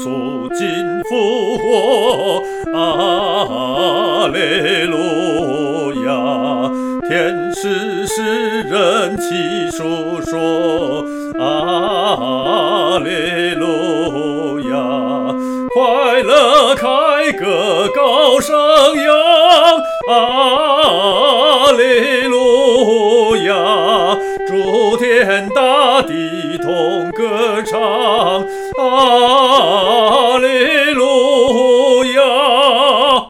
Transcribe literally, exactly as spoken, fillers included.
主今复活，阿肋路亚！天使诗人齐述说，阿肋路亚！快乐凯歌高声扬，阿肋路亚！诸天大地